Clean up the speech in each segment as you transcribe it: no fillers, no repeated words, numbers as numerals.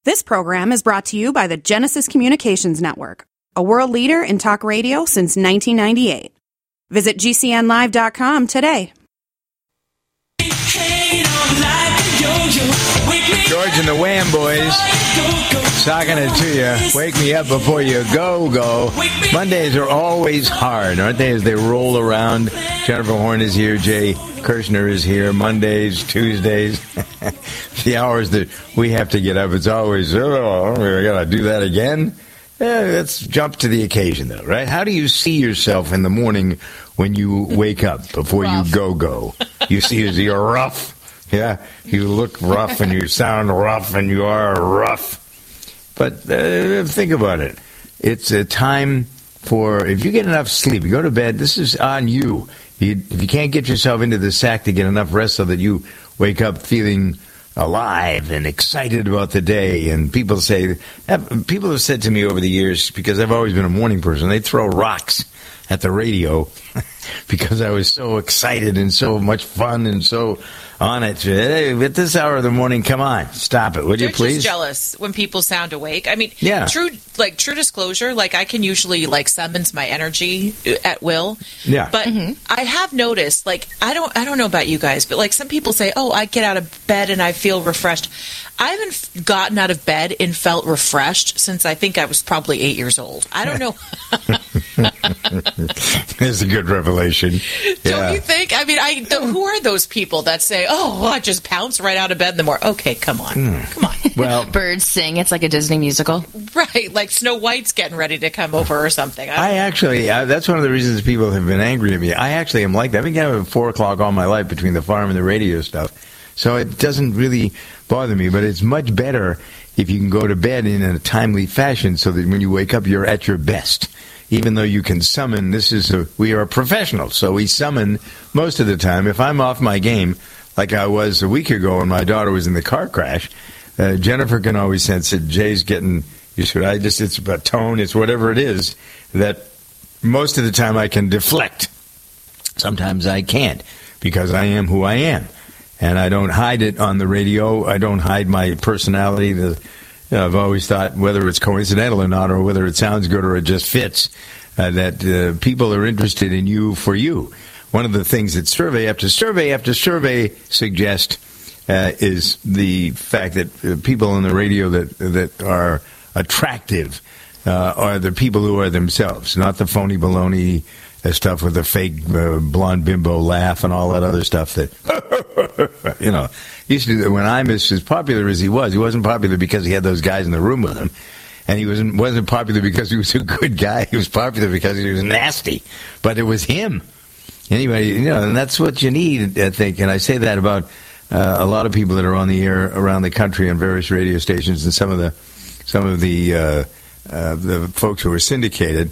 This program is brought to you by the Genesis Communications Network, a world leader in talk radio since 1998. Visit GCNlive.com today. George and the Wham Boys talking it to you. Wake me up before you go. Mondays are always hard, aren't they, as they roll around? Jennifer Horn is here. Jay Kirshner is here. Mondays, Tuesdays. The hours that we have to get up, it's always, we got to do that again? Yeah, let's jump to the occasion, though, right? How do you see yourself in the morning when you wake up before you go? You see you're rough. Yeah, you look rough and you sound rough and you are rough. But think about it. It's a time for, if you get enough sleep, you go to bed, this is on you. If you can't get yourself into the sack to get enough rest so that you wake up feeling alive and excited about the day, and people have said to me over the years, because I've always been a morning person, they throw rocks at the radio because I was so excited and so much fun and so on it. Hey, at this hour of the morning, come on, stop it, would you please? Just jealous when people sound awake. I mean, yeah. True disclosure, I can usually summons my energy at will. Yeah. But I have noticed, I don't know about you guys, but some people say, oh, I get out of bed and I feel refreshed. I haven't gotten out of bed and felt refreshed since I think I was probably 8 years old. I don't know. It's a good revelation. Don't you think? I mean, who are those people that say, oh, I just pounce right out of bed in the morning? Okay, come on. Come on. Well, birds sing. It's like a Disney musical. Right, like Snow White's getting ready to come over or something. I actually, that's one of the reasons people have been angry at me. I actually am like that. I've been getting up at 4 o'clock all my life between the farm and the radio stuff. So it doesn't really bother me, but it's much better if you can go to bed in a timely fashion so that when you wake up, you're at your best. Even though you can summon, we are professionals, so we summon most of the time. If I'm off my game, like I was a week ago when my daughter was in the car crash, Jennifer can always sense it. Jay's getting used to it. It's about tone, it's whatever it is, that most of the time I can deflect. Sometimes I can't, because I am who I am. And I don't hide it on the radio. I don't hide my personality. I've always thought, whether it's coincidental or not, or whether it sounds good or it just fits, that people are interested in you for you. One of the things that survey after survey after survey suggest is the fact that people on the radio that are attractive are the people who are themselves, not the phony baloney stuff with the fake blonde bimbo laugh and all that other stuff that, used to do. When I'm as popular as he wasn't popular because he had those guys in the room with him. And he wasn't popular because he was a good guy. He was popular because he was nasty. But it was him. Anyway, and that's what you need, I think. And I say that about a lot of people that are on the air around the country on various radio stations, and some of the folks who are syndicated.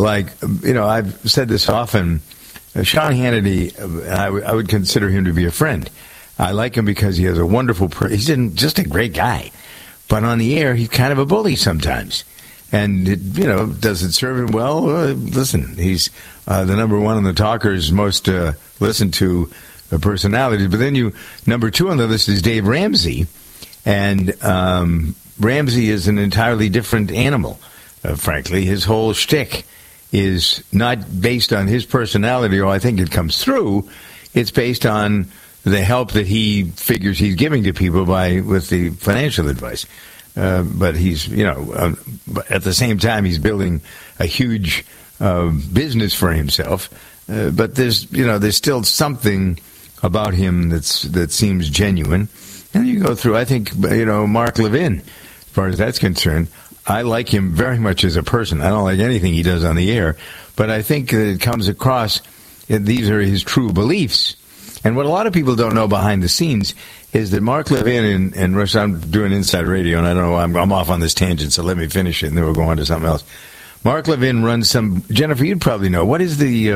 I've said this often. Sean Hannity, I would consider him to be a friend. I like him because he has a wonderful. He's just a great guy, but on the air, he's kind of a bully sometimes. And does it serve him well? Listen, he's the number one on the talkers, most listened to personalities. But then number two on the list is Dave Ramsey, and Ramsey is an entirely different animal. Frankly, his whole shtick is not based on his personality, or I think it comes through. It's based on the help that he figures he's giving to people with the financial advice. But he's, at the same time, he's building a huge business for himself. But there's still something about him that seems genuine. And you go through, I think, Mark Levin, as far as that's concerned, I like him very much as a person. I don't like anything he does on the air, but I think that it comes across, these are his true beliefs. And what a lot of people don't know behind the scenes is that Mark Levin and Rush, I'm doing Inside Radio, and I don't know, I'm off on this tangent, so let me finish it, and then we'll go on to something else. Mark Levin runs Jennifer, you'd probably know, what's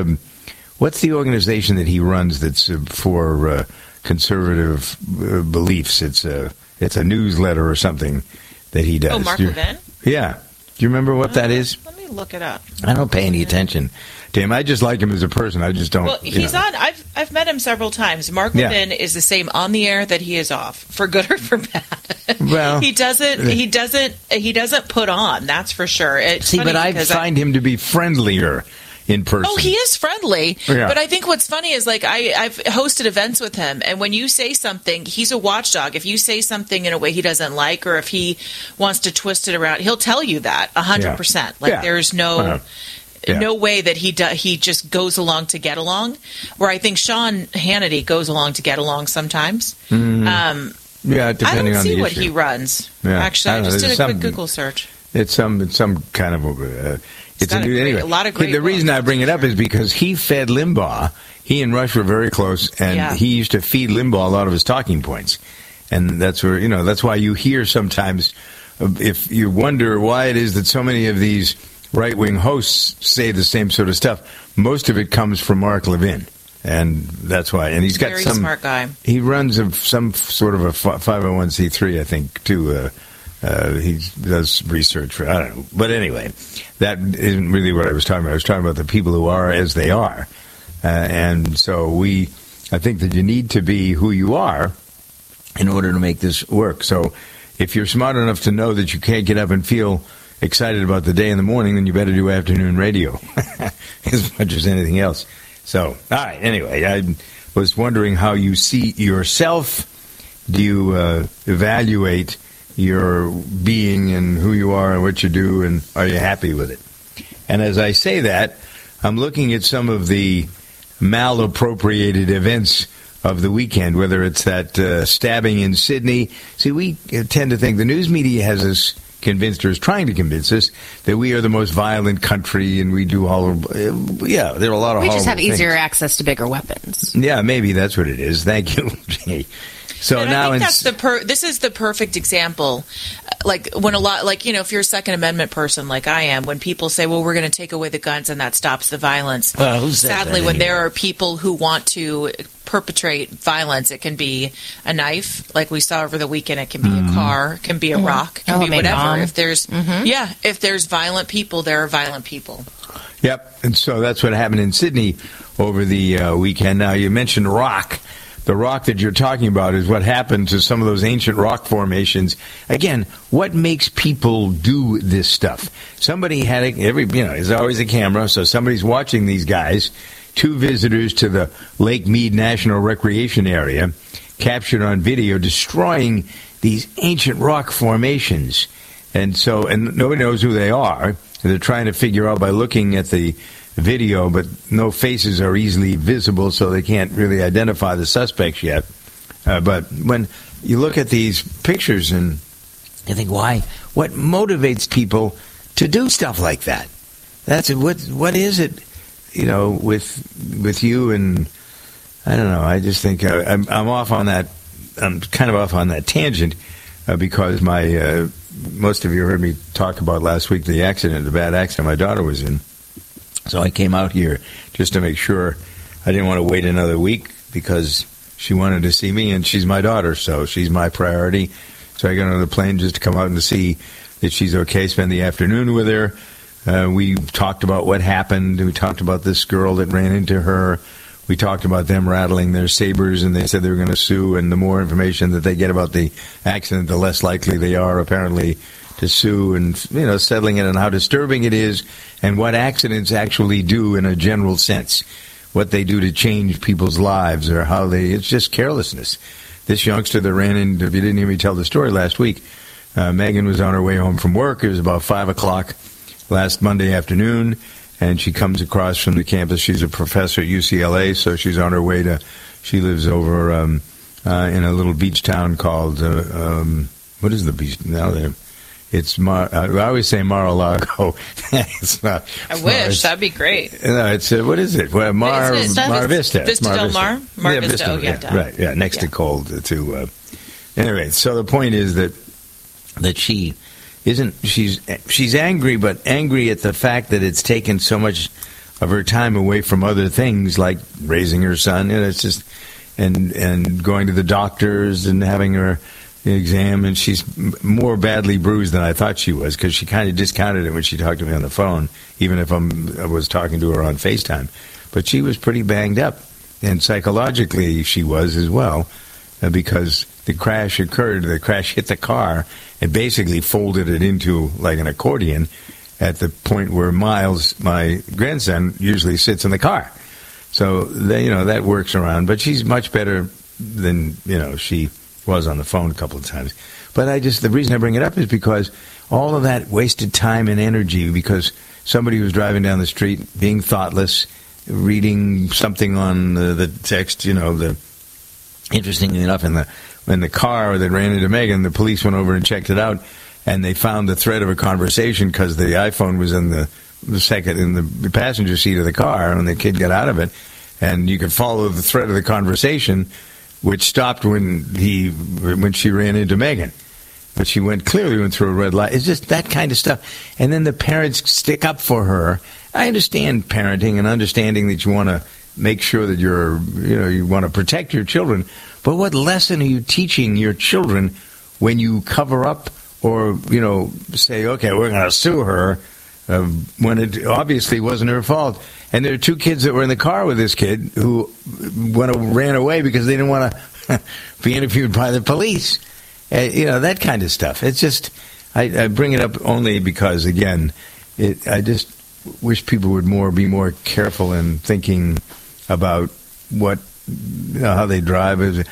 the organization that he runs that's for conservative beliefs? It's a newsletter or something that he does. Oh, Mark Levin? Yeah. Do you remember what that is? Let me look it up. I don't pay any attention to him. I just like him as a person. I just don't. Well, he's on. I've met him several times. Mark Levin is the same on the air that he is off, for good or for bad. Well, he doesn't put on. That's for sure. It's but I find him to be friendlier in person. Oh, he is friendly. Yeah. But I think what's funny is, like, I've hosted events with him, and when you say something, he's a watchdog. If you say something in a way he doesn't like, or if he wants to twist it around, he'll tell you that 100%. Like, there's no way that he just goes along to get along. Where I think Sean Hannity goes along to get along sometimes. Depending I don't on see the what issue. he runs. Yeah. Actually, I just did a quick Google search. It's some kind of it's anyway. A lot of great. The reason I bring it up is because he fed Limbaugh. He and Rush were very close, and he used to feed Limbaugh a lot of his talking points, and that's where that's why you hear sometimes, if you wonder why it is that so many of these right-wing hosts say the same sort of stuff. Most of it comes from Mark Levin, and that's why. And he's got very some smart guy. He runs some sort of a 501c3, I think, too. He does research for, I don't know. But anyway, that isn't really what I was talking about. I was talking about the people who are as they are. And so I think that you need to be who you are in order to make this work. So if you're smart enough to know that you can't get up and feel excited about the day in the morning, then you better do afternoon radio as much as anything else. So, all right, anyway, I was wondering how you see yourself. Do you evaluate your being and who you are and what you do, and are you happy with it? And as I say that, I'm looking at some of the malappropriated events of the weekend, whether it's that stabbing in Sydney. See, we tend to think the news media has us convinced, or is trying to convince us, that we are the most violent country and we do horrible. There are a lot of. We just have easier things. access to bigger weapons. Yeah, maybe that's what it is. Thank you, Jay. So and now I think this is the perfect example. Like when if you're a Second Amendment person like I am, when people say, well, we're going to take away the guns and that stops the violence. Well, who said sadly, that when anyway? there are people who want to perpetrate violence, it can be a knife, like we saw over the weekend. It can be a car, it can be a rock, it can be whatever. Bomb. If there's violent people, there are violent people. Yep, and so that's what happened in Sydney over the weekend. Now, you mentioned rock. The rock that you're talking about is what happened to some of those ancient rock formations. Again, what makes people do this stuff? Somebody had there's always a camera, so somebody's watching these guys. 2 visitors to the Lake Mead National Recreation Area captured on video destroying these ancient rock formations. And nobody knows who they are. They're trying to figure out by looking at the video, but no faces are easily visible, so they can't really identify the suspects yet. But when you look at these pictures and you think, why? What motivates people to do stuff like that? That's it. What is it? With you, and I don't know. I just think I'm off on that. I'm kind of off on that tangent because most of you heard me talk about last week the bad accident my daughter was in. So I came out here just to make sure. I didn't want to wait another week because she wanted to see me, and she's my daughter, so she's my priority. So I got on the plane just to come out and to see that she's okay, spend the afternoon with her. We talked about what happened. We talked about this girl that ran into her. We talked about them rattling their sabers, and they said they were going to sue, and the more information that they get about the accident, the less likely they are, apparently, to sue, and settling it on how disturbing it is and what accidents actually do in a general sense, what they do to change people's lives, or how it's just carelessness. This youngster that ran in, if you didn't hear me tell the story last week, Megan was on her way home from work. It was about 5 o'clock last Monday afternoon, and she comes across from the campus. She's a professor at UCLA, so she's on her way she lives over in a little beach town called, what is the beach now there? It's I always say Mar-a-Lago. It's not. I wish. That'd be great. No, it's what is it? Well, Mar Vista. Vista Del Mar? Mar Vista. Oh, yeah. Right. Yeah, next to Cold. Anyway, so the point is that she isn't. She's angry, but angry at the fact that it's taken so much of her time away from other things like raising her son. It's just and going to the doctors and having her exam, and she's more badly bruised than I thought she was, because she kind of discounted it when she talked to me on the phone, even if I was talking to her on FaceTime. But she was pretty banged up, and psychologically she was as well, because the crash occurred. The crash hit the car and basically folded it into like an accordion at the point where Miles, my grandson, usually sits in the car. So that works around. But she's much better than she was on the phone a couple of times. But the reason I bring it up is because all of that wasted time and energy, because somebody was driving down the street being thoughtless, reading something on the text, interestingly enough, in the car that ran into Megan, the police went over and checked it out, and they found the thread of a conversation because the iPhone was in the passenger seat of the car when the kid got out of it, and you could follow the thread of the conversation, which stopped when she ran into Megan. But she clearly went through a red light. It's just that kind of stuff. And then the parents stick up for her. I understand parenting and understanding that you want to make sure that you want to protect your children. But what lesson are you teaching your children when you cover up or, say, okay, we're going to sue her when it obviously wasn't her fault? And there are two kids that were in the car with this kid who ran away because they didn't want to be interviewed by the police. That kind of stuff. It's just, I bring it up only because, again, I just wish people would be more careful in thinking about how they drive.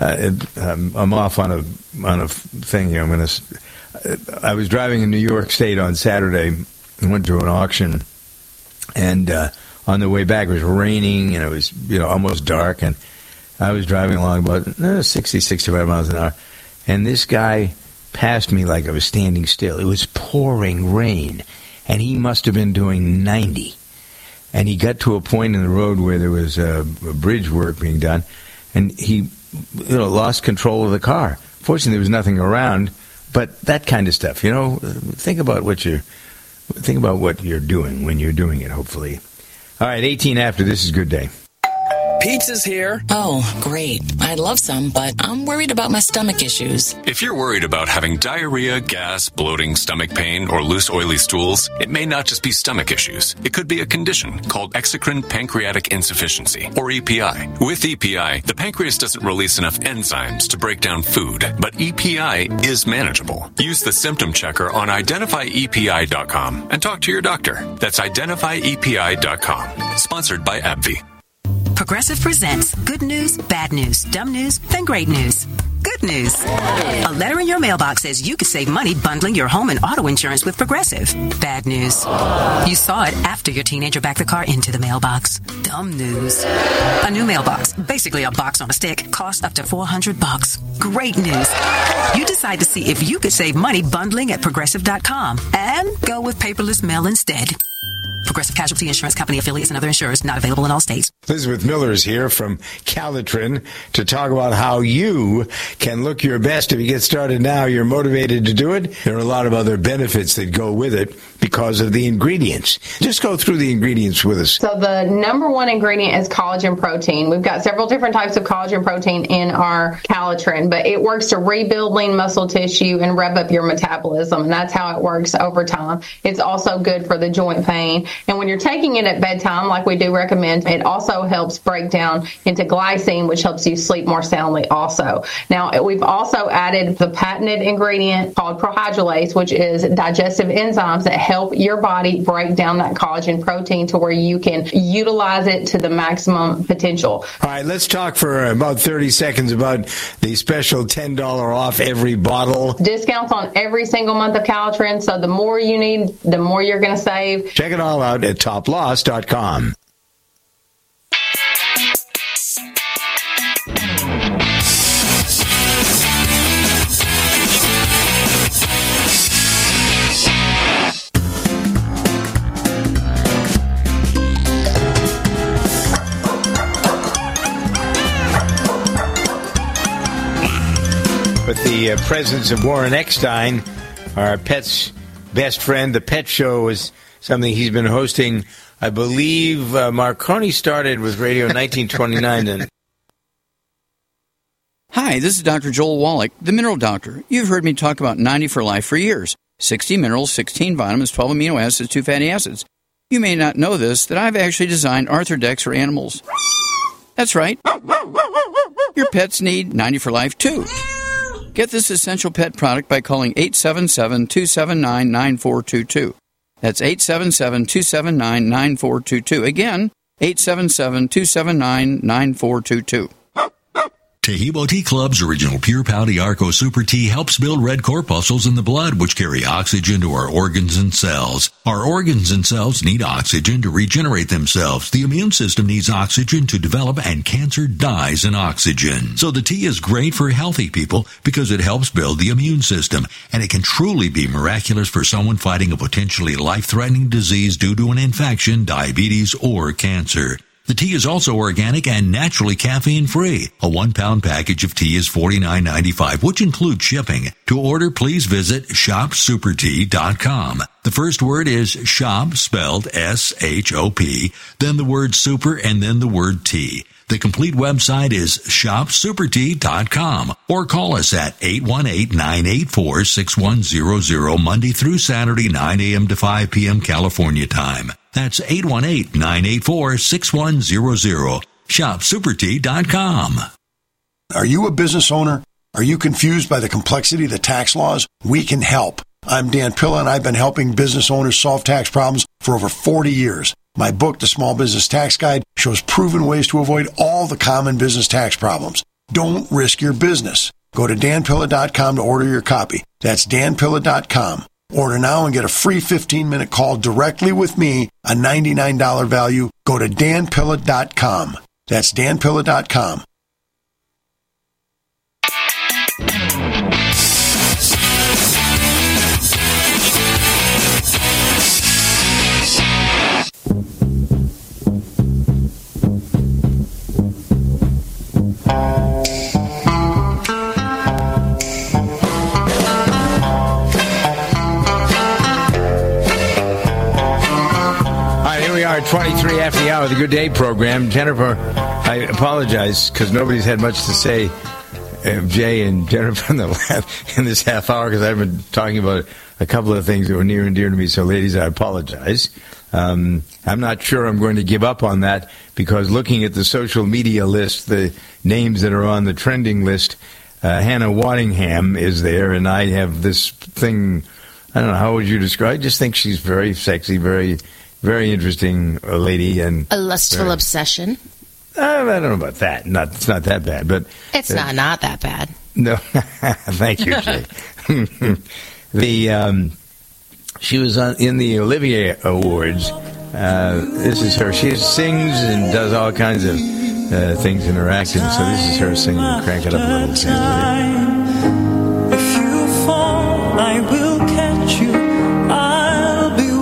I'm off on a thing here. I was driving in New York State on Saturday and went to an auction, and on the way back it was raining and it was almost dark, and I was driving along about 60, 65 miles an hour, and this guy passed me like I was standing still. It was pouring rain, and he must have been doing 90. And he got to a point in the road where there was a bridge work being done, and he lost control of the car. Fortunately, there was nothing around, but that kind of stuff. Think about what you're doing when you're doing it. Hopefully, all right. 18 after. This is Good Day. Pizza's here. Oh, great. I'd love some, but I'm worried about my stomach issues. If you're worried about having diarrhea, gas, bloating, stomach pain, or loose oily stools, it may not just be stomach issues. It could be a condition called exocrine pancreatic insufficiency, or EPI. With EPI, the pancreas doesn't release enough enzymes to break down food, but EPI is manageable. Use the symptom checker on identifyepi.com and talk to your doctor. That's identifyepi.com. Sponsored by AbbVie. Progressive presents Good News, Bad News, Dumb News, then Great News. Good news. A letter in your mailbox says you could save money bundling your home and auto insurance with Progressive. Bad news. You saw it after your teenager backed the car into the mailbox. Dumb news. A new mailbox, basically a box on a stick, costs up to $400. Great news. You decide to see if you could save money bundling at Progressive.com and go with paperless mail instead. Progressive Casualty Insurance Company affiliates and other insurers not available in all states. Elizabeth Miller is here from Calitrin to talk about how you can look your best. If you get started now, you're motivated to do it. There are a lot of other benefits that go with it because of the ingredients. Just go through the ingredients with us. So the number one ingredient is collagen protein. We've got several different types of collagen protein in our Calitrin, but it works to rebuild lean muscle tissue and rev up your metabolism, and that's how it works over time. It's also good for the joint pain. And when you're taking it at bedtime, like we do recommend, it also helps break down into glycine, which helps you sleep more soundly also. Now, we've also added the patented ingredient called prohydrolase, which is digestive enzymes that help your body break down that collagen protein to where you can utilize it to the maximum potential. All right, let's talk for about 30 seconds about the special $10 off every bottle. Discounts on every single month of Calitrin, so the more you need, the more you're going to save. Check it all out at toploss.com. With the presence of Warren Eckstein, our pet's best friend, the Pet Show is something he's been hosting. I believe Marconi started with radio in 1929. And Hi, this is Dr. Joel Wallach, the Mineral Doctor. You've heard me talk about 90 for Life for years. 60 minerals, 16 vitamins, 12 amino acids, 2 fatty acids. You may not know this, that I've actually designed Arthrodex for animals. That's right. Your pets need 90 for Life, too. Get this essential pet product by calling 877-279-9422. That's 877-279-9422. Again, 877-279-9422. Tahibo Tea Club's original Pure Pouty Arco Super Tea helps build red corpuscles in the blood, which carry oxygen to our organs and cells. Our organs and cells need oxygen to regenerate themselves. The immune system needs oxygen to develop, and cancer dies in oxygen. So the tea is great for healthy people because it helps build the immune system, and it can truly be miraculous for someone fighting a potentially life-threatening disease due to an infection, diabetes, or cancer. The tea is also organic and naturally caffeine-free. A 1-pound package of tea is $49.95, which includes shipping. To order, please visit shopsupertea.com. The first word is shop, spelled S-H-O-P, then the word super, and then the word tea. The complete website is shopsupertea.com, or call us at 818-984-6100 Monday through Saturday, 9 a.m. to 5 p.m. California time. That's 818-984-6100. ShopSuperTea.com. Are you a business owner? Are you confused by the complexity of the tax laws? We can help. I'm Dan Pilla, and I've been helping business owners solve tax problems for over 40 years. My book, The Small Business Tax Guide, shows proven ways to avoid all the common business tax problems. Don't risk your business. Go to danpilla.com to order your copy. That's danpilla.com. Order now and get a free 15-minute call directly with me, a $99 value. Go to danpilla.com. That's danpilla.com. We are 23 after the hour of the Good Day program. Jennifer, I apologize because nobody's had much to say, Jay and Jennifer, in this half hour, because I've been talking about a couple of things that were near and dear to me. So, ladies, I apologize. I'm not sure I'm going to give up on that, because looking at the social media list, the names that are on the trending list, Hannah Waddingham is there, and I have this thing, I don't know, how would you describe? I just think she's very sexy, very interesting lady, and a lustful obsession. I don't know about that. It's not that bad, but it's not that bad. No, thank you, Jay. She was in the Olivier Awards. This is her. She sings and does all kinds of things in her acting. So this is her singing. Crank it up a little. If you fall, I will catch you. I'll be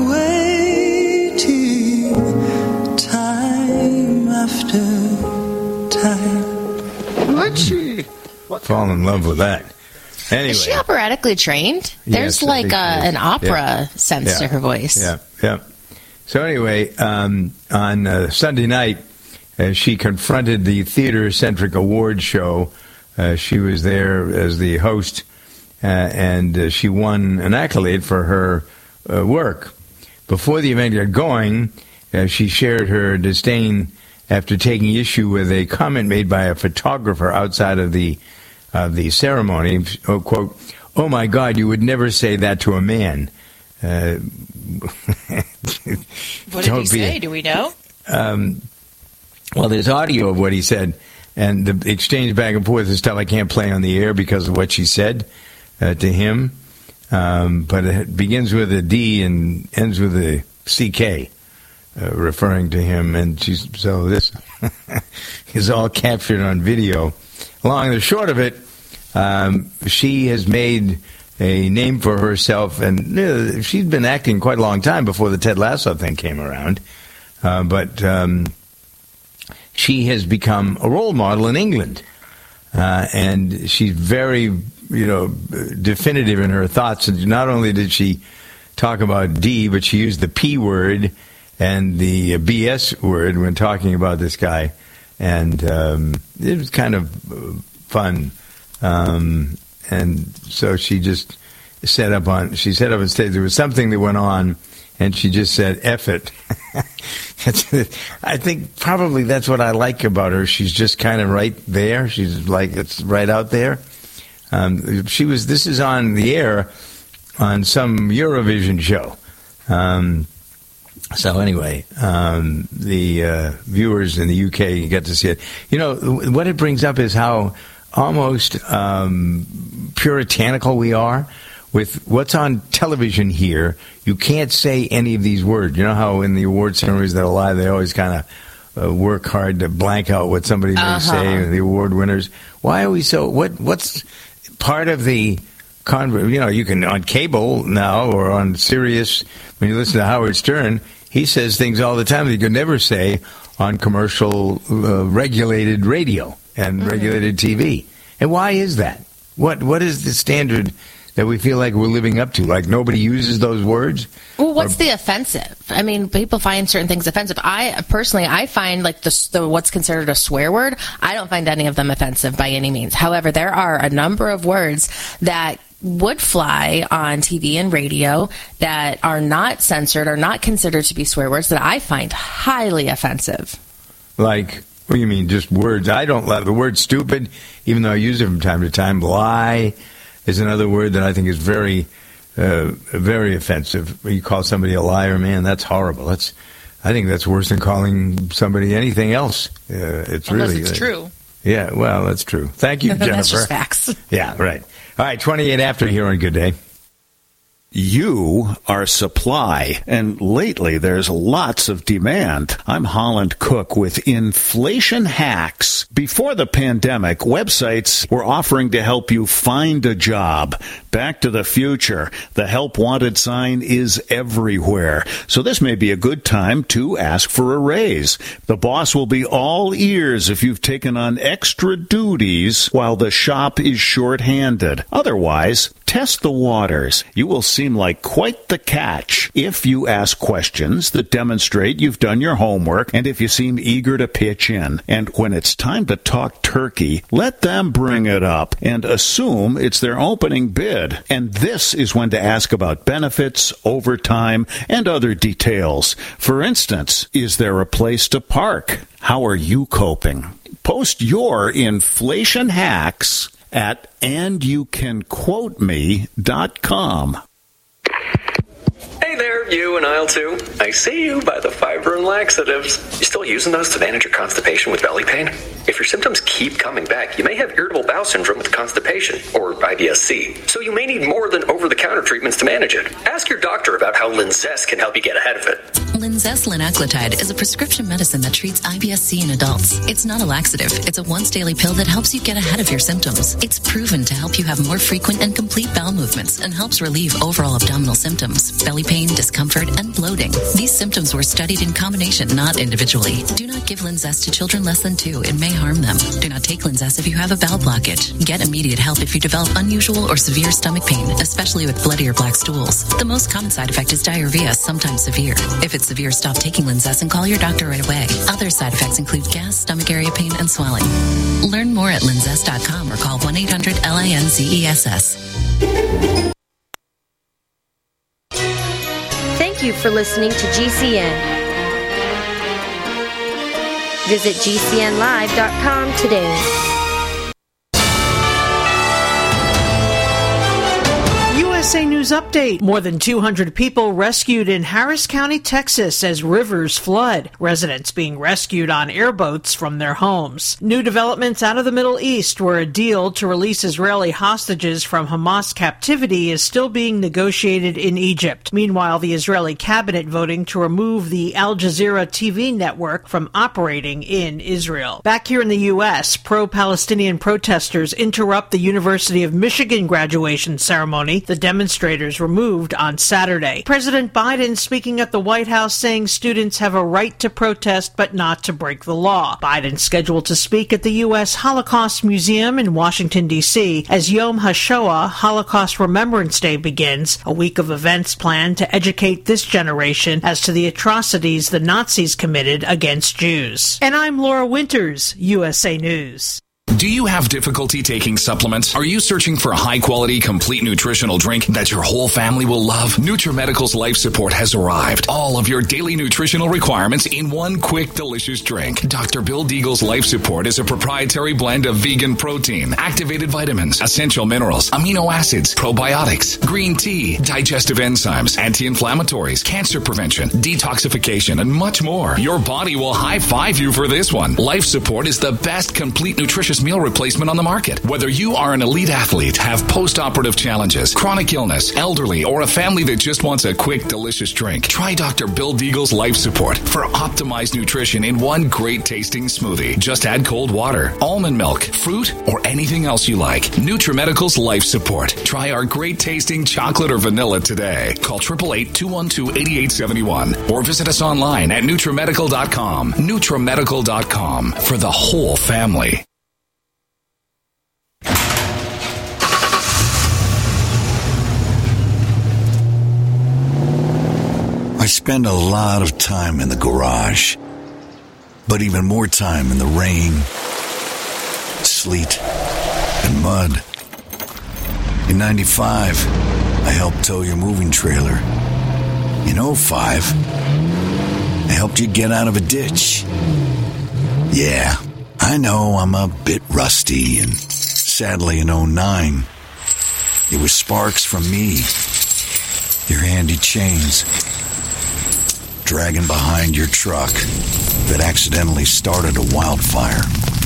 waiting time after time. Would she fall in love with that? Anyway. Is she operatically trained? There's yes, an opera sense to her voice. Yeah. So anyway, on Sunday night, she confronted the theater-centric award show. She was there as the host, and she won an accolade for her work. Before the event got going, she shared her disdain after taking issue with a comment made by a photographer outside of the ceremony. Oh, quote, "Oh my God, you would never say that to a man." What did he say? Do we know? Well, there's audio of what he said, and the exchange back and forth is stuff I can't play on the air because of what she said to him. But it begins with a D and ends with a CK, referring to him. And so this is all captured on video. Long and the short of it, she has made a name for herself, and she's been acting quite a long time before the Ted Lasso thing came around. But she has become a role model in England, and she's very, definitive in her thoughts. And not only did she talk about D, but she used the P word and the BS word when talking about this guy. And it was kind of fun And so she just set up on stage. There was something that went on, and she just said, F it. I think probably that's what I like about her. She's just kind of right there. She's like, it's right out there. This is on the air on some Eurovision show. So anyway, the viewers in the UK get to see it. You know, what it brings up is how almost puritanical we are with what's on television here. You can't say any of these words. You know how in the award ceremonies that are live, they always kind of work hard to blank out what somebody may say, the award winners. Why are we so... What's part of the... you can, on cable now or on Sirius, when you listen to Howard Stern, he says things all the time that you could never say on commercial regulated radio and regulated TV. And why is that? What is the standard that we feel like we're living up to? Like nobody uses those words? Well, what's the offensive? I mean, people find certain things offensive. I find like the what's considered a swear word, I don't find any of them offensive by any means. However, there are a number of words that would fly on TV and radio that are not censored or not considered to be swear words that I find highly offensive. Like, what do you mean, just words? I don't love the word stupid, even though I use it from time to time. Lie is another word that I think is very, very offensive. When you call somebody a liar, man, that's horrible. I think that's worse than calling somebody anything else. Unless it's true. Yeah, well, that's true. Thank you, Jennifer. That's just facts. Yeah, right. All right, 28 after here on Good Day. You are supply, and lately there's lots of demand. I'm Holland Cook with Inflation Hacks. Before the pandemic, websites were offering to help you find a job. Back to the future, the help wanted sign is everywhere. So this may be a good time to ask for a raise. The boss will be all ears if you've taken on extra duties while the shop is short-handed. Otherwise, test the waters. You will seem like quite the catch if you ask questions that demonstrate you've done your homework and if you seem eager to pitch in. And when it's time to talk turkey, let them bring it up and assume it's their opening bid. And this is when to ask about benefits, overtime, and other details. For instance, is there a place to park? How are you coping? Post your inflation hacks at andyoucanquoteme.com. Hey there, you in aisle 2. I see you by the fiber and laxatives. You still using those to manage your constipation with belly pain? If your symptoms keep coming back, you may have irritable bowel syndrome with constipation, or IBS-C. So you may need more than over-the-counter treatments to manage it. Ask your doctor about how Linzess can help you get ahead of it. Linzess linaclotide is a prescription medicine that treats IBS-C in adults. It's not a laxative. It's a once-daily pill that helps you get ahead of your symptoms. It's proven to help you have more frequent and complete bowel movements and helps relieve overall abdominal symptoms, belly pain, discomfort, and bloating. These symptoms were studied in combination, not individually. Do not give Linzess to children less than 2. It may harm them. Do not take Linzess if you have a bowel blockage. Get immediate help if you develop unusual or severe stomach pain, especially with bloody or black stools. The most common side effect is diarrhea, sometimes severe. If it's severe, stop taking Linzess and call your doctor right away. Other side effects include gas, stomach area pain, and swelling. Learn more at linzess.com or call 1-800-LINZESS. Thank you for listening to GCN. Visit GCNlive.com today. USA News Update. More than 200 people rescued in Harris County, Texas as rivers flood. Residents being rescued on airboats from their homes. New developments out of the Middle East where a deal to release Israeli hostages from Hamas captivity is still being negotiated in Egypt. Meanwhile, the Israeli cabinet voting to remove the Al Jazeera TV network from operating in Israel. Back here in the U.S., pro-Palestinian protesters interrupt the University of Michigan graduation ceremony. The demonstrators removed on Saturday. President Biden speaking at the White House saying students have a right to protest but not to break the law. Biden scheduled to speak at the U.S. Holocaust Museum in Washington, D.C. as Yom HaShoah, Holocaust Remembrance Day, begins, a week of events planned to educate this generation as to the atrocities the Nazis committed against Jews. And I'm Laura Winters, USA News. Do you have difficulty taking supplements? Are you searching for a high-quality, complete nutritional drink that your whole family will love? NutriMedical's Life Support has arrived. All of your daily nutritional requirements in one quick, delicious drink. Dr. Bill Deagle's Life Support is a proprietary blend of vegan protein, activated vitamins, essential minerals, amino acids, probiotics, green tea, digestive enzymes, anti-inflammatories, cancer prevention, detoxification, and much more. Your body will high-five you for this one. Life Support is the best complete nutritious meal replacement on the market. Whether you are an elite athlete, have post-operative challenges, chronic illness, elderly, or a family that just wants a quick, delicious drink, try Dr. Bill Deagle's Life Support for optimized nutrition in one great tasting smoothie. Just add cold water, almond milk, fruit, or anything else you like. NutriMedical's Life Support. Try our great tasting chocolate or vanilla today. Call 888-212-8871 or visit us online at NutriMedical.com. NutriMedical.com for the whole family. I spend a lot of time in the garage, but even more time in the rain, sleet, and mud. In 95, I helped tow your moving trailer. In 05, I helped you get out of a ditch. Yeah, I know I'm a bit rusty, and sadly in 09, it was sparks from me, your handy chains, dragging behind your truck that accidentally started a wildfire.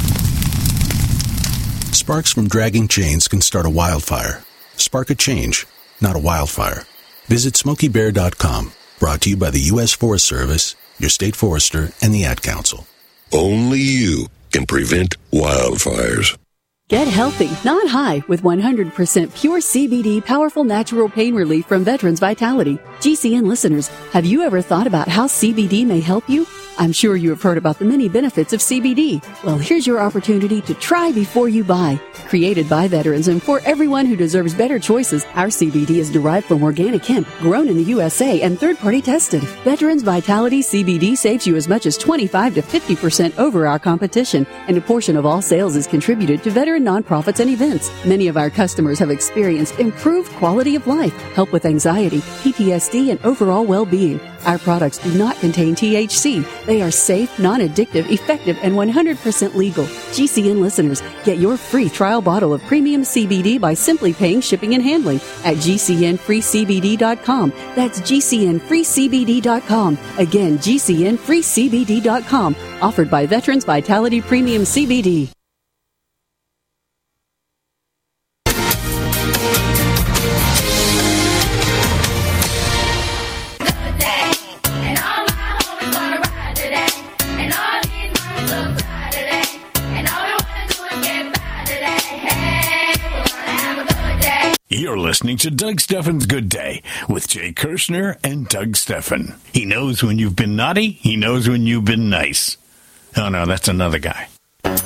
Sparks from dragging chains can start a wildfire. Spark a change, not a wildfire. Visit SmokeyBear.com. Brought to you by the U.S. Forest Service, your state forester, and the Ad Council. Only you can prevent wildfires. Get healthy, not high, with 100% pure CBD powerful natural pain relief from Veterans Vitality. GCN listeners, have you ever thought about how CBD may help you? I'm sure you have heard about the many benefits of CBD. Well, here's your opportunity to try before you buy. Created by veterans and for everyone who deserves better choices, our CBD is derived from organic hemp, grown in the USA, and third-party tested. Veterans Vitality CBD saves you as much as 25 to 50% over our competition, and a portion of all sales is contributed to veteran nonprofits and events. Many of our customers have experienced improved quality of life, help with anxiety, PTSD, and overall well-being. Our products do not contain THC. They are safe, non-addictive, effective, and 100% legal. GCN listeners, get your free trial bottle of premium CBD by simply paying shipping and handling at GCNFreeCBD.com. That's GCNFreeCBD.com. Again, GCNFreeCBD.com. Offered by Veterans Vitality Premium CBD. You're listening to Doug Steffen's Good Day with Jay Kirshner and Doug Steffen. He knows when you've been naughty. He knows when you've been nice. Oh, no, that's another guy. A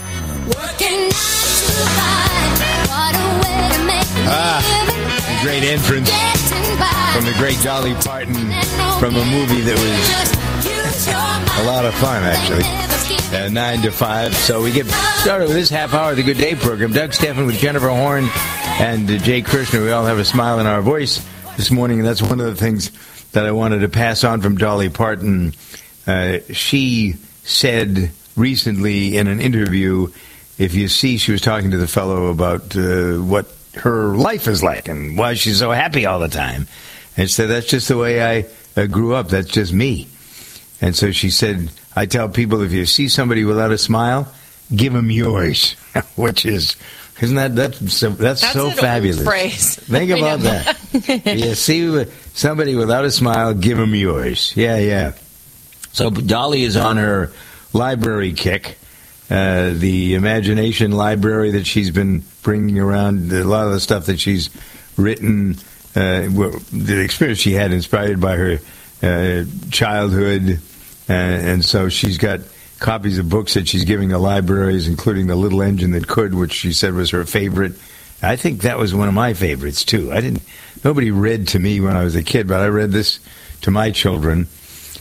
great entrance from the great Dolly Parton from a movie that was a lot of fun, actually. 9 to 5. So we get started with this half hour of the Good Day program. Doug Steffen with Jennifer Horn and Jay Kirshner. We all have a smile in our voice this morning, and that's one of the things that I wanted to pass on from Dolly Parton. She said recently in an interview, if you see, she was talking to the fellow about what her life is like and why she's so happy all the time. And she said, that's just the way I grew up. That's just me. And so she said, I tell people, if you see somebody without a smile, give them yours, which is, isn't that's so fabulous. Phrase. Think about that. You see somebody without a smile, give them yours. Yeah. So Dolly is on her library kick, the imagination library that she's been bringing around, a lot of the stuff that she's written, the experience she had inspired by her childhood, and so she's got copies of books that she's giving to libraries, including The Little Engine That Could, which she said was her favorite. I think that was one of my favorites, too. Nobody read to me when I was a kid, but I read this to my children.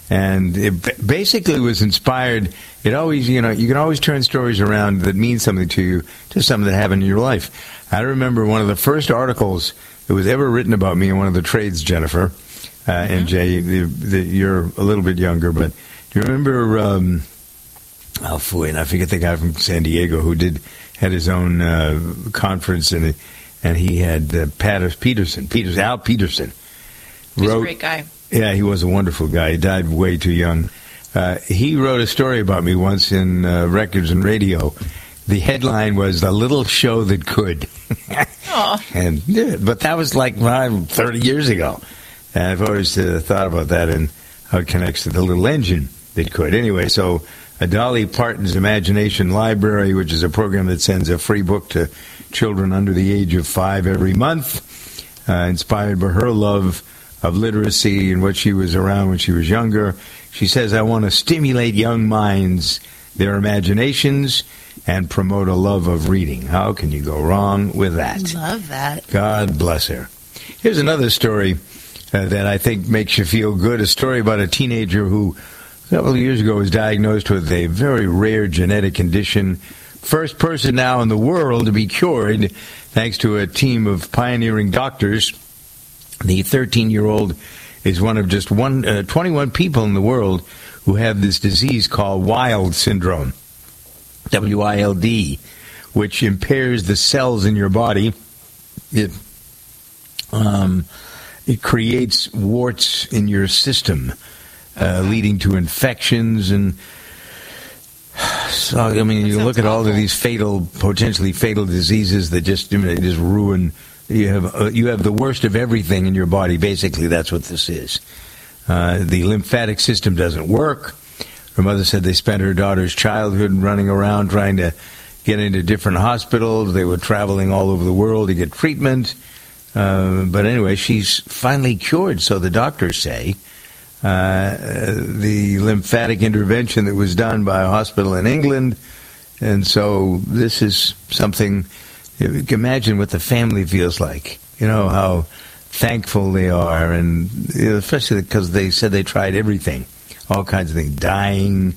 And it basically was inspired. It always, you can always turn stories around that mean something to you, to something that happened in your life. I remember one of the first articles that was ever written about me in one of the trades, Jennifer, and Jay, you're a little bit younger, but do you remember, and I forget the guy from San Diego who had his own conference, and he had Al Peterson. He's a great guy. Yeah, he was a wonderful guy. He died way too young. He wrote a story about me once in Records and Radio. The headline was "The Little Show That Could," but that was like 30 years ago. And I've always thought about that and how it connects to the little engine that could. Anyway, so Dolly Parton's Imagination Library, which is a program that sends a free book to children under the age of 5 every month, inspired by her love of literacy and what she was around when she was younger. She says, I want to stimulate young minds, their imaginations, and promote a love of reading. How can you go wrong with that? Love that. God bless her. Here's another story that I think makes you feel good, a story about a teenager who a couple of years ago was diagnosed with a very rare genetic condition. First person now in the world to be cured, thanks to a team of pioneering doctors. The 13-year-old is one of just 21 people in the world who have this disease called Wild syndrome, W-I-L-D, which impairs the cells in your body. It creates warts in your system, leading to infections. And so, I mean, you look at all of these potentially fatal diseases that just ruin. You have the worst of everything in your body. Basically, that's what this is. The lymphatic system doesn't work. Her mother said they spent her daughter's childhood running around trying to get into different hospitals. They were traveling all over the world to get treatment. But anyway, she's finally cured, so the doctors say. The lymphatic intervention that was done by a hospital in England. And so this is something. You can imagine what the family feels like, how thankful they are, and especially because they said they tried everything, all kinds of things, dining.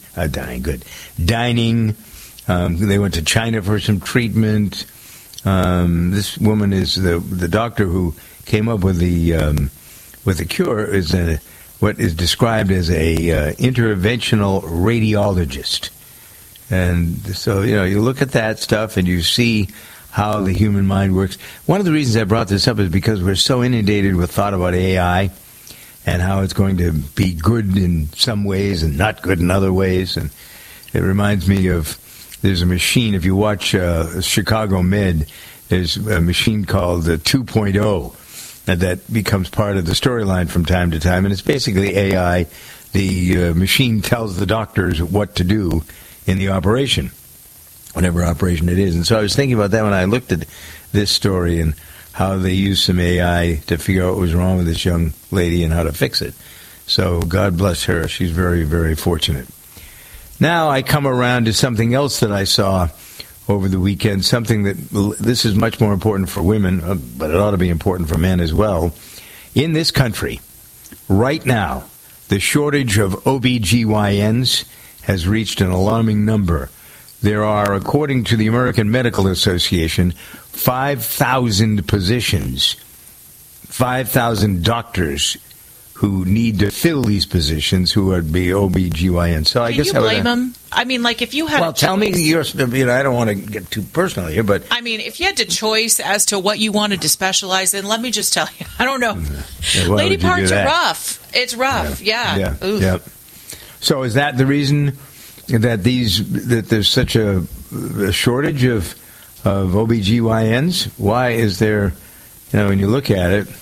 They went to China for some treatment. This woman is the doctor who came up with the cure is what is described as a interventional radiologist, and so you look at that stuff and you see how the human mind works. One of the reasons I brought this up is because we're so inundated with thought about AI and how it's going to be good in some ways and not good in other ways. And it reminds me of, there's a machine, if you watch Chicago Med, there's a machine called 2.0 that becomes part of the storyline from time to time. And it's basically AI. The machine tells the doctors what to do in the operation, whatever operation it is. And so I was thinking about that when I looked at this story and how they used some AI to figure out what was wrong with this young lady and how to fix it. So God bless her. She's very, very fortunate. Now I come around to something else that I saw over the weekend, something that this is much more important for women, but it ought to be important for men as well. In this country, right now, the shortage of OBGYNs has reached an alarming number. There are, according to the American Medical Association, 5,000 positions, 5,000 doctors who need to fill these positions who would be OBGYN. So I guess you blame them? I mean, like if you had well, tell me, I don't want to get too personal here, but I mean, if you had to choice as to what you wanted to specialize in, let me just tell you, I don't know. Lady parts are rough. It's rough. Yeah. So is that the reason that there's such a shortage of OBGYNs? Why is there, when you look at it,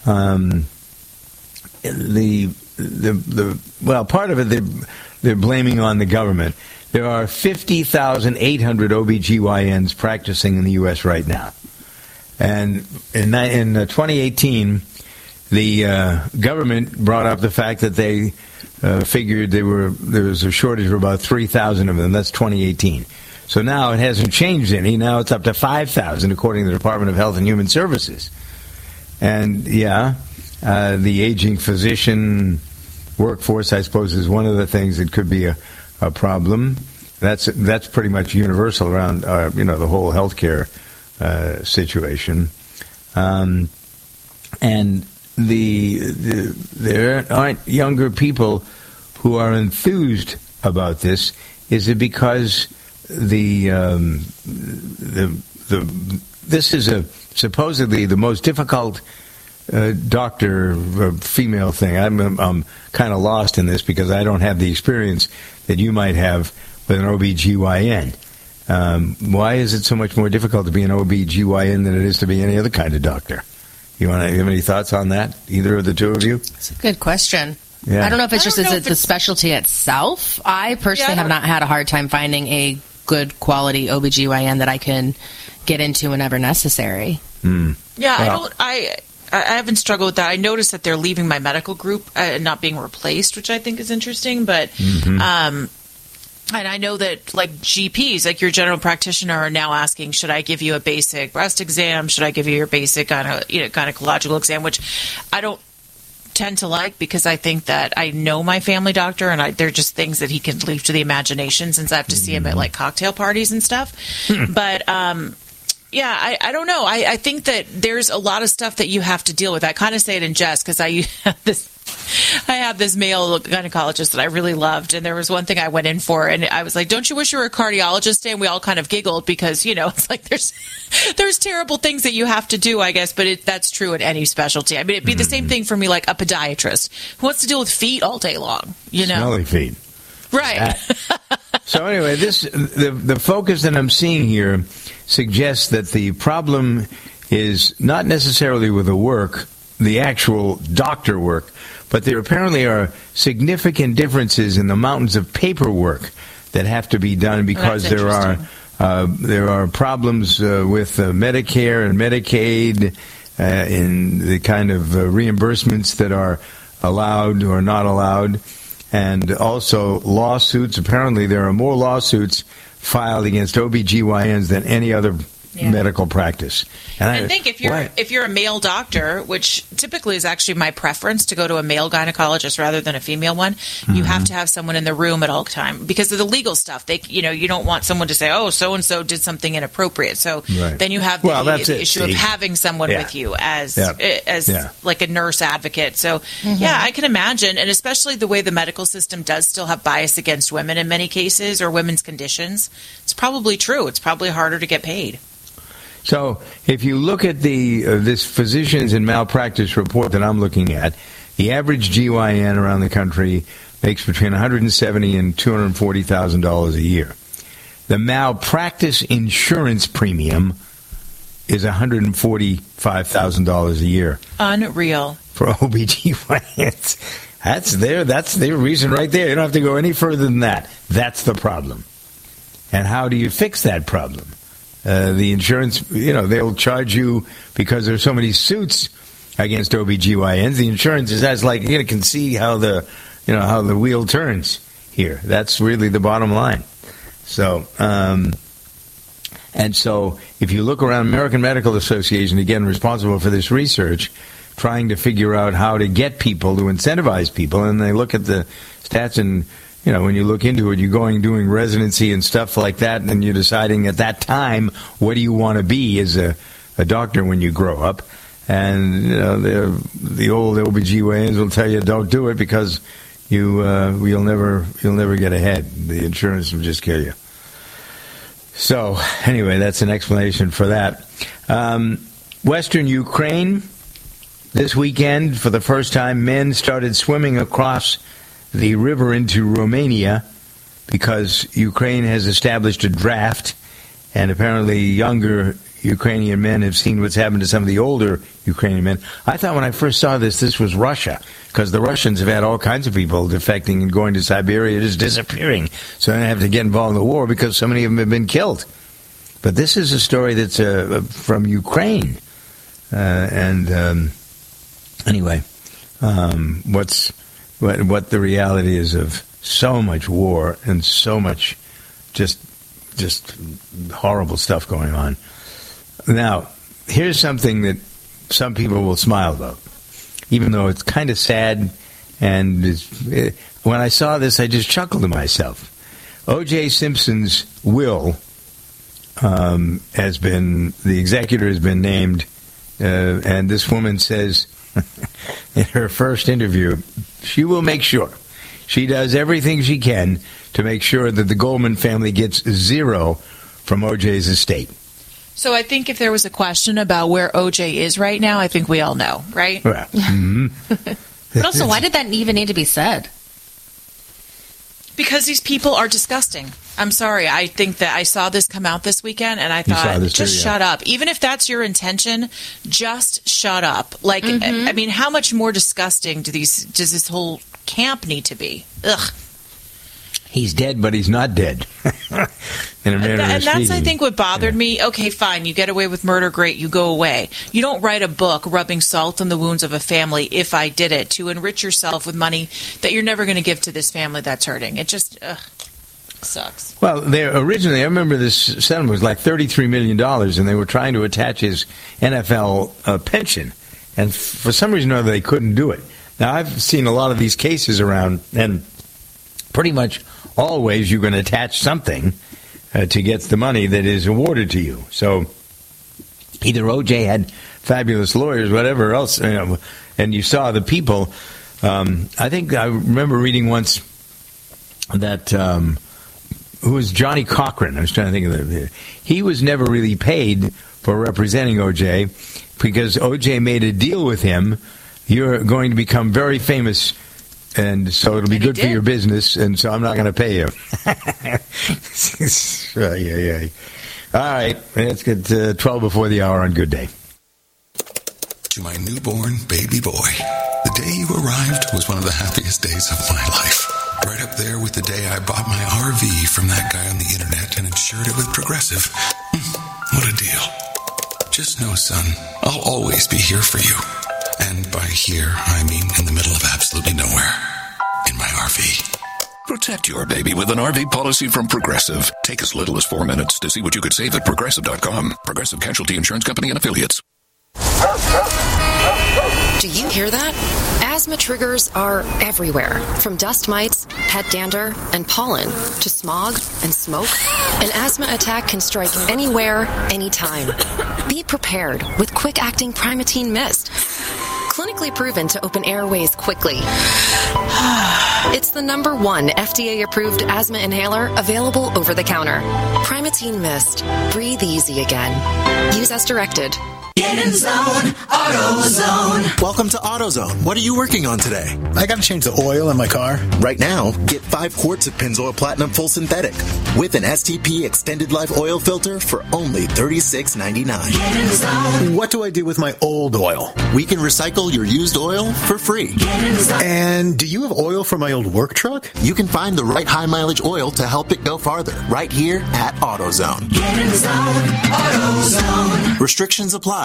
part of it they're blaming on the government. There are 50,800 OBGYNs practicing in the U.S. right now. And in 2018, the government brought up the fact that they figured there was a shortage of about 3,000 of them. That's 2018. So now it hasn't changed any. Now it's up to 5,000, according to the Department of Health and Human Services. And, the aging physician workforce, I suppose, is one of the things that could be a problem. That's pretty much universal around the whole healthcare situation, and there aren't younger people who are enthused about this. Is it because this is supposedly the most difficult doctor female thing? I'm kind of lost in this because I don't have the experience that you might have with an OBGYN. Why is it so much more difficult to be an OBGYN than it is to be any other kind of doctor? You have any thoughts on that, either of the two of you? That's a good question. Yeah. I don't know if it's just the specialty itself. I personally have not had a hard time finding a good quality OBGYN that I can get into whenever necessary. Yeah, I haven't struggled with that. I noticed that they're leaving my medical group and not being replaced, which I think is interesting. But and I know that like GPs, like your general practitioner, are now asking, should I give you a basic breast exam? Should I give you your basic gynecological exam? Which I don't tend to like, because I think that I know my family doctor, and they're just things that he can leave to the imagination, since I have to see him at like cocktail parties and stuff. But yeah, I don't know. I think that there's a lot of stuff that you have to deal with. I kind of say it in jest because I have this male gynecologist that I really loved, and there was one thing I went in for, and I was like, don't you wish you were a cardiologist? And we all kind of giggled because, it's like there's terrible things that you have to do, I guess, but that's true in any specialty. I mean, it'd be the same thing for me, like a podiatrist who wants to deal with feet all day long, Smelly feet. Right. So anyway, the focus that I'm seeing here suggests that the problem is not necessarily with the actual doctor work, but there apparently are significant differences in the mountains of paperwork that have to be done because there are problems with Medicare and Medicaid in the kind of reimbursements that are allowed or not allowed, and also lawsuits. Apparently there are more lawsuits filed against OBGYNs than any other medical practice. And I think if you're a male doctor, which typically is actually my preference to go to a male gynecologist rather than a female one, you have to have someone in the room at all time because of the legal stuff. You don't want someone to say, oh, so and so did something inappropriate. So then you have the issue of having someone with you as like a nurse advocate. So I can imagine, and especially the way the medical system does still have bias against women in many cases, or women's conditions. It's probably true. It's probably harder to get paid. So if you look at this physicians in malpractice report that I'm looking at, the average GYN around the country makes between $170,000 and $240,000 a year. The malpractice insurance premium is $145,000 a year. Unreal. For OBGYNs. That's their reason right there. You don't have to go any further than that. That's the problem. And how do you fix that problem? The insurance, they'll charge you because there's so many suits against OBGYNs. The insurance is can see how the wheel turns here. That's really the bottom line. So, and so if you look around, American Medical Association, again, responsible for this research, trying to figure out how to get people, to incentivize people, and they look at the stats and, when you look into it, you're doing residency and stuff like that, and you're deciding at that time, what do you want to be as a doctor when you grow up? And, the old OBGYNs will tell you don't do it because you'll never get ahead. The insurance will just kill you. So, anyway, that's an explanation for that. Western Ukraine, this weekend, for the first time, men started swimming across the river into Romania because Ukraine has established a draft, and apparently younger Ukrainian men have seen what's happened to some of the older Ukrainian men. I thought when I first saw this was Russia, because the Russians have had all kinds of people defecting and going to Siberia, just disappearing. So they have to get involved in the war because so many of them have been killed. But this is a story that's from Ukraine. Anyway, what the reality is of so much war and so much just horrible stuff going on. Now, here's something that some people will smile about, even though it's kind of sad And when I saw this, I just chuckled to myself. O.J. Simpson's will the executor has been named, and this woman says in her first interview, she will make sure she does everything she can to make sure that the Goldman family gets zero from O.J.'s estate. So I think if there was a question about where O.J. is right now, I think we all know, right? Well, But also, why did that even need to be said? Because these people are disgusting. I'm sorry. I think that I saw this come out this weekend, and I thought, just shut up. Even if that's your intention, just shut up. Like, I mean, how much more disgusting does this whole camp need to be? Ugh. He's dead, but he's not dead. And that's, I think, what bothered me. Okay, fine, you get away with murder, great, you go away. You don't write a book rubbing salt in the wounds of a family, if I did it, to enrich yourself with money that you're never going to give to this family that's hurting. It just sucks. Well, originally, I remember this settlement was like $33 million, and they were trying to attach his NFL pension. And for some reason or other, they couldn't do it. Now, I've seen a lot of these cases around, and pretty much always you can attach something to get the money that is awarded to you. So either O.J. had fabulous lawyers, whatever else, and you saw the people. I think I remember reading once that who was Johnny Cochran. I was trying to think of it. He was never really paid for representing O.J. because O.J. made a deal with him. You're going to become very famous, and so it'll be good for your business, and so I'm not going to pay you. All right, let's get 12 before the hour on Good Day. To my newborn baby boy, the day you arrived was one of the happiest days of my life. Right up there with the day I bought my RV from that guy on the internet and insured it with Progressive. What a deal. Just know, son, I'll always be here for you. And by here, I mean in the middle of absolutely nowhere. In my RV. Protect your baby with an RV policy from Progressive. Take as little as 4 minutes to see what you could save at Progressive.com. Progressive Casualty Insurance Company and Affiliates. Do you hear that? Asthma triggers are everywhere, from dust mites, pet dander, and pollen, to smog and smoke. An asthma attack can strike anywhere, anytime. Be prepared with quick-acting Primatene Mist. Clinically proven to open airways quickly. It's the #1 FDA-approved asthma inhaler available over the counter. Primatene Mist. Breathe easy again. Use as directed. Get in zone, AutoZone. Welcome to AutoZone. What are you working on today? I got to change the oil in my car. Right now, get 5 quarts of Pennzoil Platinum Full Synthetic with an STP Extended Life Oil Filter for only $36.99. Get in zone. What do I do with my old oil? We can recycle your used oil for free. Get in zone. And do you have oil for my old work truck? You can find the right high mileage oil to help it go farther right here at AutoZone. Get in zone, AutoZone. Restrictions apply.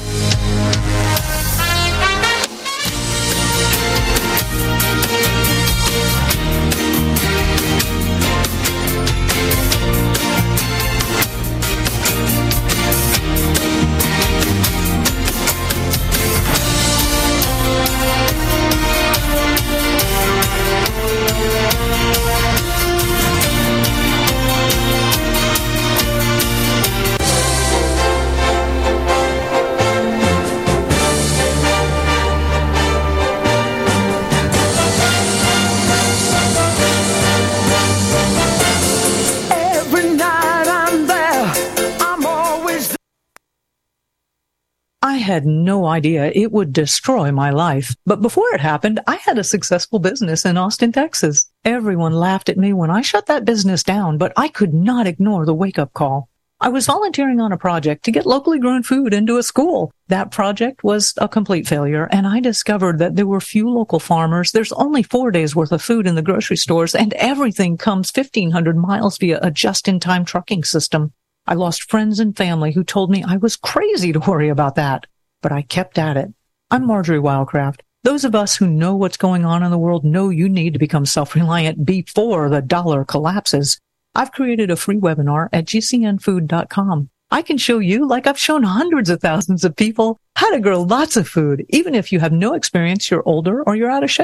I had no idea it would destroy my life. But before it happened, I had a successful business in Austin, Texas. Everyone laughed at me when I shut that business down, but I could not ignore the wake-up call. I was volunteering on a project to get locally grown food into a school. That project was a complete failure, and I discovered that there were few local farmers. There's only 4 days worth of food in the grocery stores, and everything comes 1,500 miles via a just-in-time trucking system. I lost friends and family who told me I was crazy to worry about that, but I kept at it. I'm Marjorie Wildcraft. Those of us who know what's going on in the world know you need to become self-reliant before the dollar collapses. I've created a free webinar at gcnfood.com. I can show you, like I've shown hundreds of thousands of people, how to grow lots of food, even if you have no experience, you're older, or you're out of shape.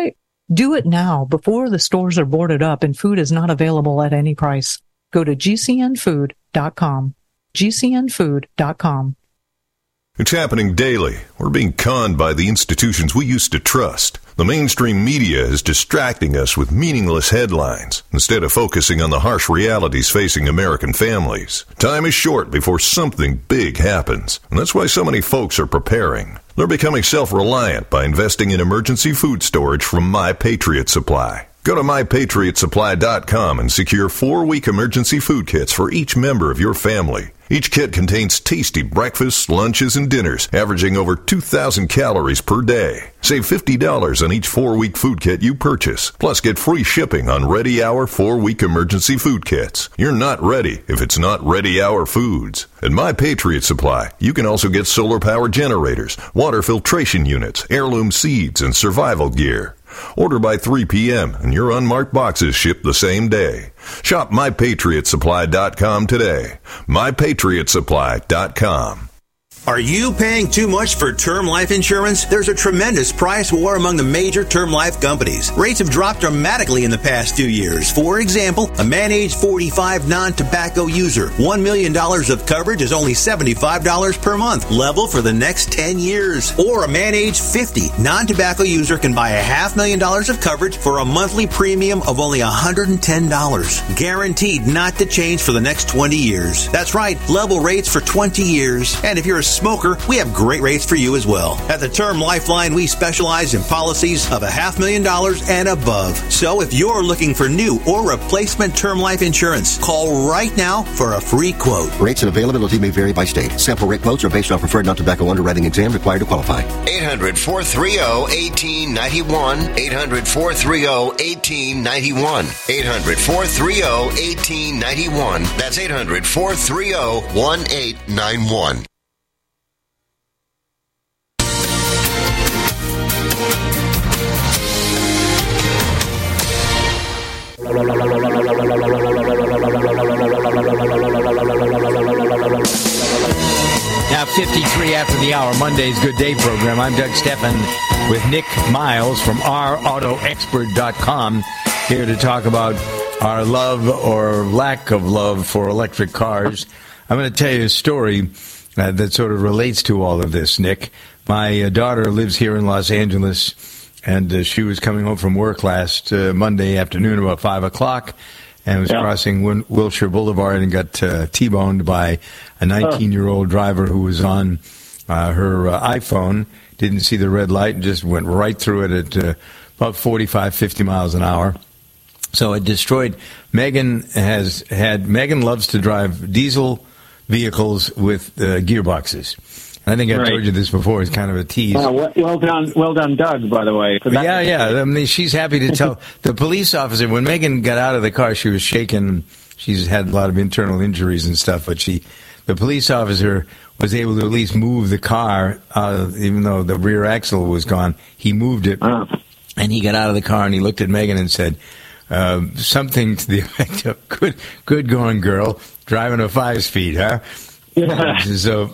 Do it now before the stores are boarded up and food is not available at any price. Go to gcnfood.com. gcnfood.com. It's happening daily. We're being conned by the institutions we used to trust. The mainstream media is distracting us with meaningless headlines instead of focusing on the harsh realities facing American families. Time is short before something big happens, and that's why so many folks are preparing. They're becoming self-reliant by investing in emergency food storage from My Patriot Supply. Go to MyPatriotSupply.com and secure 4-week emergency food kits for each member of your family. Each kit contains tasty breakfasts, lunches, and dinners, averaging over 2,000 calories per day. Save $50 on each 4-week food kit you purchase. Plus, get free shipping on Ready Hour 4-week emergency food kits. You're not ready if it's not Ready Hour Foods. At My Patriot Supply, you can also get solar power generators, water filtration units, heirloom seeds, and survival gear. Order by 3 p.m. and your unmarked boxes ship the same day. Shop MyPatriotSupply.com today. MyPatriotSupply.com. Are you paying too much for term life insurance? There's a tremendous price war among the major term life companies. Rates have dropped dramatically in the past few years. For example, a man age 45 non-tobacco user, $1 million of coverage is only $75 per month, level for the next 10 years. Or a man age 50 non-tobacco user can buy $500,000 of coverage for a monthly premium of only $110, guaranteed not to change for the next 20 years. That's right, level rates for 20 years. And if you're a smoker, we have great rates for you as well. At the Term Lifeline, we specialize in policies of $500,000 and above. So if you're looking for new or replacement term life insurance, call right now for a free quote. Rates and availability may vary by state. Sample rate quotes are based on preferred non-tobacco underwriting exam required to qualify. 800-430-1891. 800-430-1891. 800-430-1891. That's 800-430-1891. Now 53 after the hour, Monday's Good Day program. I'm Doug Stephan with Nick Miles from OurAutoExpert.com, here to talk about our love or lack of love for electric cars. I'm going to tell you a story that sort of relates to all of this, Nick. My daughter lives here in Los Angeles, and she was coming home from work last Monday afternoon about 5 o'clock and was crossing Wilshire Boulevard and got T-boned by a 19-year-old driver who was on her iPhone, didn't see the red light, and just went right through it at about 45, 50 miles an hour. So it destroyed. Megan loves to drive diesel vehicles with gearboxes. I think I've told you this before. It's kind of a tease. Well done, Doug, by the way. For that. Yeah. I mean, she's happy to tell. The police officer, when Megan got out of the car, she was shaking. She's had a lot of internal injuries and stuff, but the police officer was able to at least move the car, even though the rear axle was gone. He moved it, and he got out of the car, and he looked at Megan and said something to the effect of, good going, girl, driving a 5-speed, huh? Yeah. So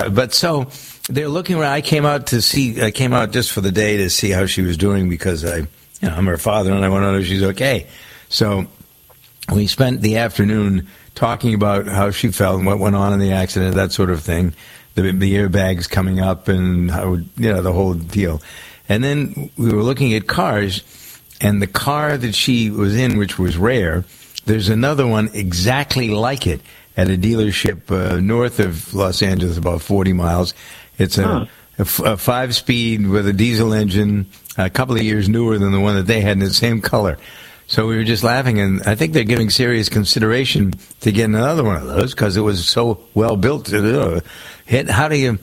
they're looking around. I came out just for the day to see how she was doing because I'm her father and I want to know if she's okay. So we spent the afternoon talking about how she felt and what went on in the accident, that sort of thing, the airbags coming up and how, the whole deal. And then we were looking at cars, and the car that she was in, which was rare, there's another one exactly like it at a dealership north of Los Angeles, about 40 miles. It's a 5-speed with a diesel engine, a couple of years newer than the one that they had, in the same color. So we were just laughing, and I think they're giving serious consideration to getting another one of those because it was so well built. How do you,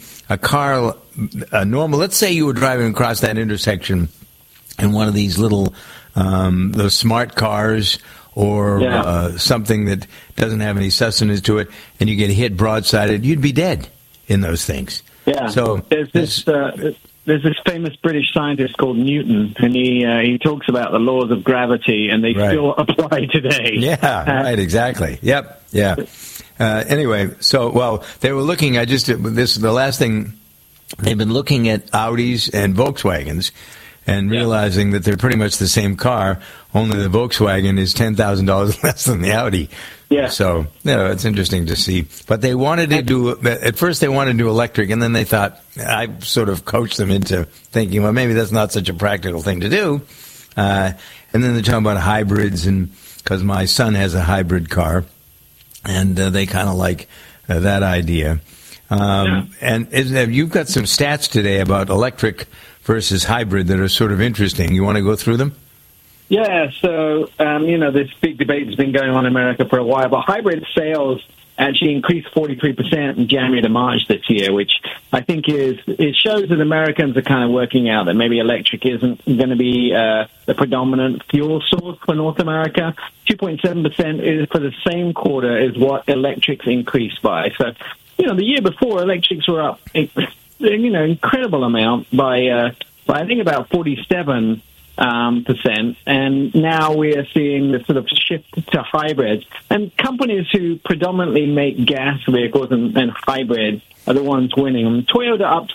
a normal, let's say you were driving across that intersection in one of these little, those smart cars, or something that doesn't have any sustenance to it, and you get hit broadsided, you'd be dead in those things. Yeah. So there's this famous British scientist called Newton, and he talks about the laws of gravity, and they still apply today. Yeah, right, exactly. Yep, yeah. Anyway, they were looking. The last thing, they've been looking at Audis and Volkswagens. and realizing that they're pretty much the same car, only the Volkswagen is $10,000 less than the Audi. Yeah. So, it's interesting to see. But they wanted to do, at first they wanted to do electric, and then they thought, I sort of coached them into thinking, well, maybe that's not such a practical thing to do. And then they're talking about hybrids, and because my son has a hybrid car, and they kind of like that idea. And you've got some stats today about electric versus hybrid that are sort of interesting. You want to go through them? Yeah, so, this big debate has been going on in America for a while, but hybrid sales actually increased 43% in January to March this year, which I think it shows that Americans are kind of working out that maybe electric isn't going to be the predominant fuel source for North America. 2.7% is for the same quarter is what electrics increased by. So, the year before, electrics were up, incredible amount by I think about 47%, and now we are seeing the sort of shift to hybrids. And companies who predominantly make gas vehicles and hybrids are the ones winning. Toyota up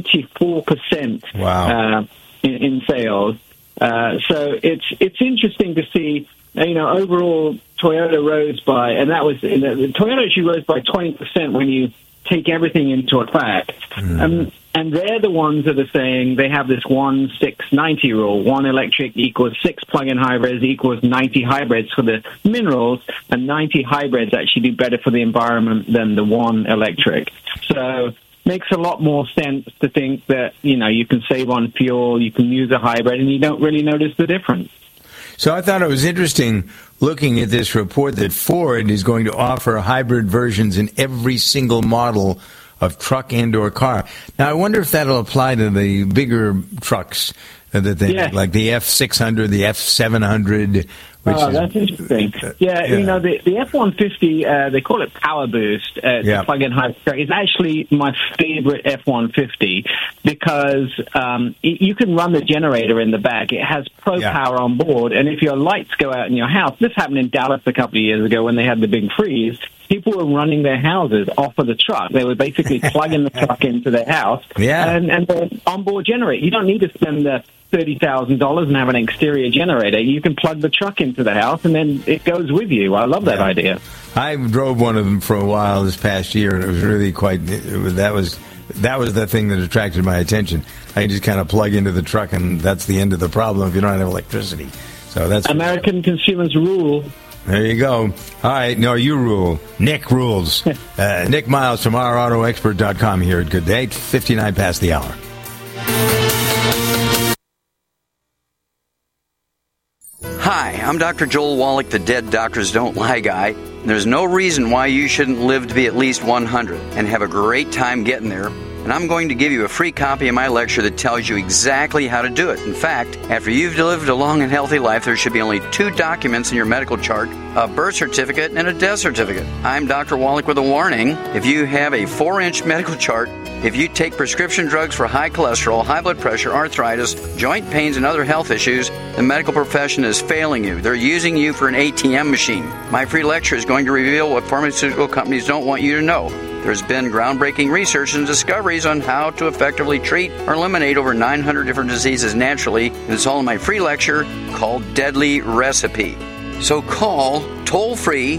74%. Wow. In sales. So it's interesting to see. Overall, Toyota rose by, and that was Toyota actually rose by 20% when you take everything into effect. And they're the ones that are saying they have this 1-6-90 rule. 1 electric equals 6 plug-in hybrids equals 90 hybrids for the minerals, and 90 hybrids actually do better for the environment than the 1 electric. So makes a lot more sense to think that, you can save on fuel, you can use a hybrid, and you don't really notice the difference. So I thought it was interesting looking at this report that Ford is going to offer hybrid versions in every single model of truck and or car. Now, I wonder if that'll apply to the bigger trucks that they make, like the F600, the F700. That's interesting. The F-150, they call it Power Boost. It's a plug-in hybrid truck. It's actually my favorite F-150 because you can run the generator in the back. It has power on board, and if your lights go out in your house, this happened in Dallas a couple of years ago when they had the big freeze, people were running their houses off of the truck. They were basically plugging the truck into their house and the onboard generator. You don't need to spend the $30,000 and have an exterior generator. You can plug the truck into the house, and then it goes with you. I love that idea. I drove one of them for a while this past year, and it was really that was the thing that attracted my attention. I can just kind of plug into the truck, and that's the end of the problem if you don't have electricity. So that's American consumers rule. There you go. All right, no, you rule. Nick rules. Nick Miles from OurAutoExpert.com here at Good Day, 59 past the hour. Hi, I'm Dr. Joel Wallach, the Dead Doctors Don't Lie guy. There's no reason why you shouldn't live to be at least 100 and have a great time getting there. And I'm going to give you a free copy of my lecture that tells you exactly how to do it. In fact, after you've lived a long and healthy life, there should be only 2 documents in your medical chart, a birth certificate and a death certificate. I'm Dr. Wallach with a warning. If you have a 4-inch medical chart, if you take prescription drugs for high cholesterol, high blood pressure, arthritis, joint pains, and other health issues, the medical profession is failing you. They're using you for an ATM machine. My free lecture is going to reveal what pharmaceutical companies don't want you to know. There's been groundbreaking research and discoveries on how to effectively treat or eliminate over 900 different diseases naturally, and it's all in my free lecture called Deadly Recipe. So call toll-free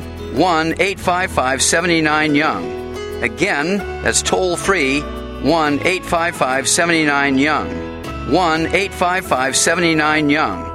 1-855-79-YOUNG. Again, that's toll-free 1-855-79-YOUNG. 1-855-79-YOUNG.